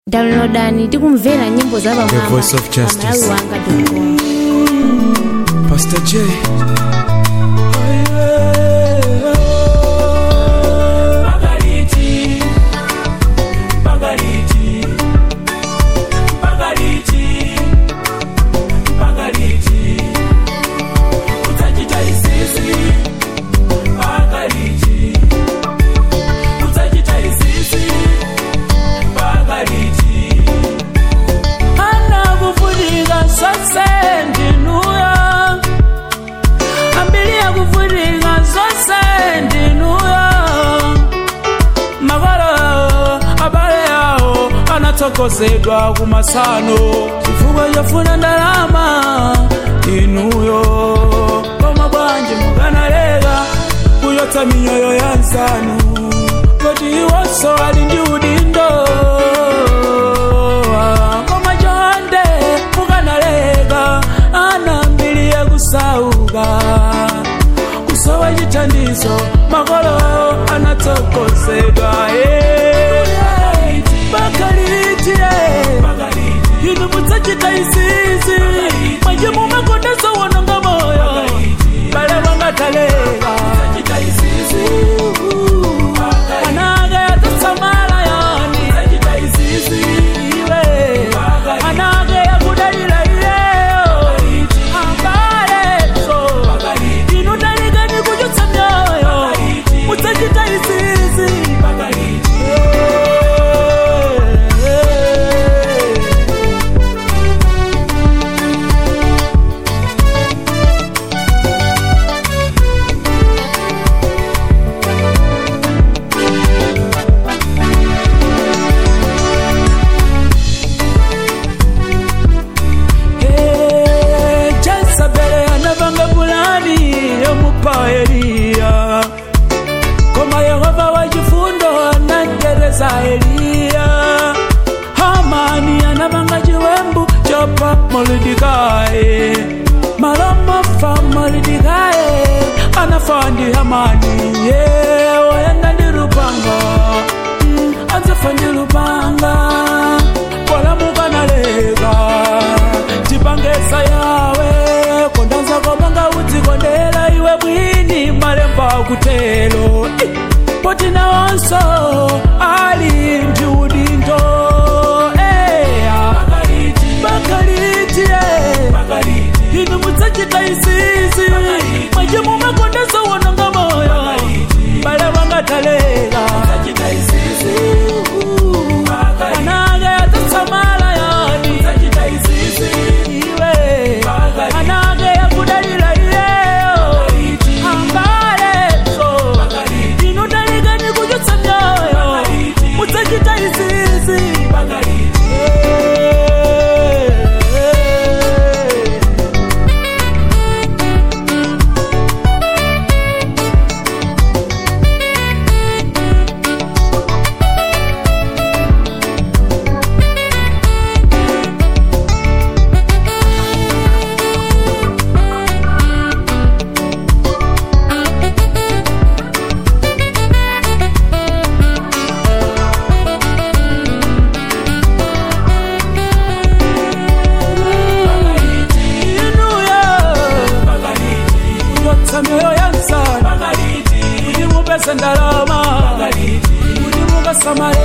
Downloadani tikumvera nyimbo za bamama. The Voice of Justice. Pastor J. Tokozedwa kumasano chifukwa chofuna ndalama inuyo koma bwanji mukanalega kuyotsa miyoyo ya nsanu koti iwonso ali ndi udindo koma chonde mukanalega anambiri yakusauka kusowa chithandizo makolo anatokozedwa Yinu mutachita isizi Manje mumakondesa wananga moyo Bale wanga talega Mutachita isizi Anaga ya tasamala yani Mutachita isizi Anaga ya kudalila ileo Ambaye so Yinu talega ni kujutsa myoyo Mutachita isizi Koma Yehova wajifundo anangereza Elia Hamani anabanga jiwembu chopa Mordekae Maloma fa Mordekae anafandi Hamani Wayanga ndirupanga Anzafandi rupanga Wala mukanalega Jipangesa yawe Kondanza kobanga utikondela iwe mwini malemba kutelo Poti na onso ali njudindo Bakaliti Inu mutachita isizi Maji mumakondesa wananga moyo Bale wanga talega Mutachita isizi Anaga ya tasamala yani Mutachita isizi Anaga ya kudalila ileo Ambaye so Inu talega ni kujutsa myoyo Mutachita isizi Myoyo ya nsana Udimu pesa ndalama Udimu kasamara